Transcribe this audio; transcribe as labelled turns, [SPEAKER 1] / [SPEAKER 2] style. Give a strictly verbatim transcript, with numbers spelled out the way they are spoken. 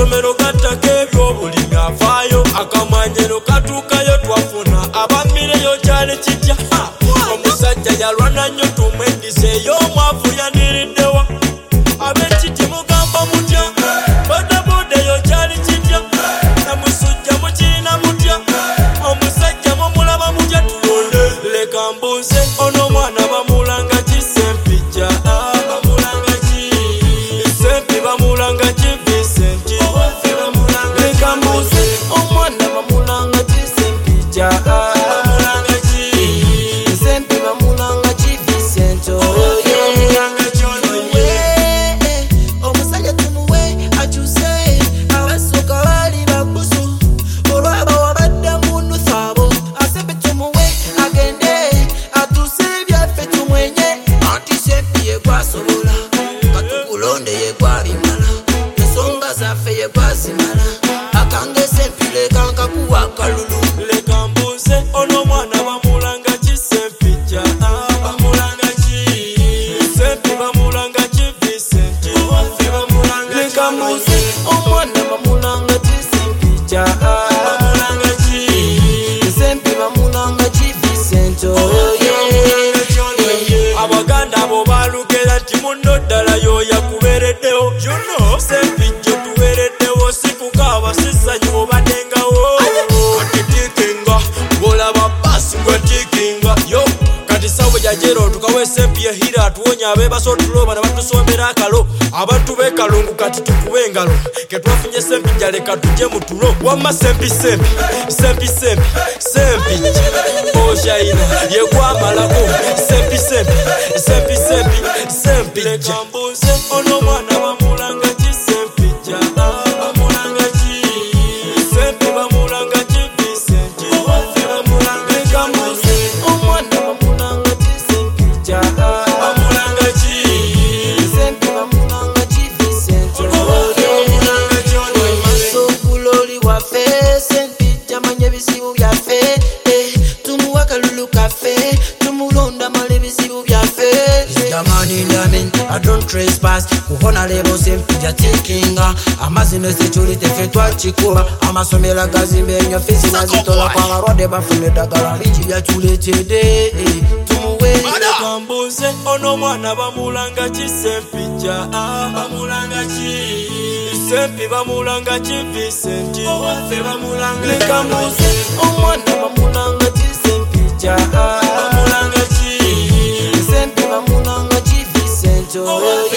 [SPEAKER 1] amasomero gattako ebyobulimi avaayo akamwanyero katuukayo twafuna abamireyo kyali kitya omusajja yalwana nnyo tumwendiseeyo omwavu yaniriddewa ab'ekiti mugamba mutya bodabodayo kyali kitya namusujja mukirina mutya omusajja mumulaba mutya tulonde leka mbuuze ono omwana bamulanga ki Sempijja bamulanga ki Sempi bamulanga ki Vincent leka mbuuze omwana bamulanga ki Sempijja bamulanga ki Sempi bamulanga ki Vincent omusajja tumuwe akyuse abasooka baali babusu olwaba wabadde muntu saabo asempe tumuwe agende atuuse ebyaffe tumwenye anti Sempi yegwasobola katukulonde yegwabimala ensonga zaffe yegwazimala akange Sempi leka nkakuwa akalulu leka mbuuze ono omwana bamulanga ki Sempijja bamulanga ki Sempi bamulanga ki Vincent leka mbuuze omwana bamulanga ki Sempijja bamulanga ki Sempi bamulanga ki Vincent abaganda abo balugera ti muno ddala yoya kubeereddewo Sempijja tubeereddewo sikukaaba sisanyu obadengawo katitikinga ng'olaba basi gwetikinga yo kati sawe jajero tukawe Sempi yehira atuwonya abeebasa otuloba ne batusombera akalo abantu b'ekalungu kati tukuwe engalo ketwafunye Sempijja leka tujje mu tulo wamma Sempi Sempi Sempi Sempi Sempijja oshayina yegwamalako Sempi Sempi Sempi Sempi Sempijja mbuuze ono omwana bamulanga ki Sempijja bamulanga ki Sempi bamulanga ki Vincent leka mbuuze omwana bamulanga ki Sempijja bamulanga ki Sempi bamulanga ki Vincent masookuloli waffe Sempijja manya ebizibu byaffe tumuwa akalulu kaffe tumulonda mala ebizibu byaffe I don't trespass kuhona lebo Sempijja tikinga amazino ezikyuli teffe twakikuba amasomero gazimba ennyo fisi nazitola kwabalwadde bafuna eddagala biki byakyuleetedde tumuwe leka mbuuze ono omwana bamulanga ki Sempijja bamulanga ki Sempi bamulanga ki Vincent leka mbuuze omwana bamulanga ki Sempijja bamulanga ki Sempi bamulanga ki Vincent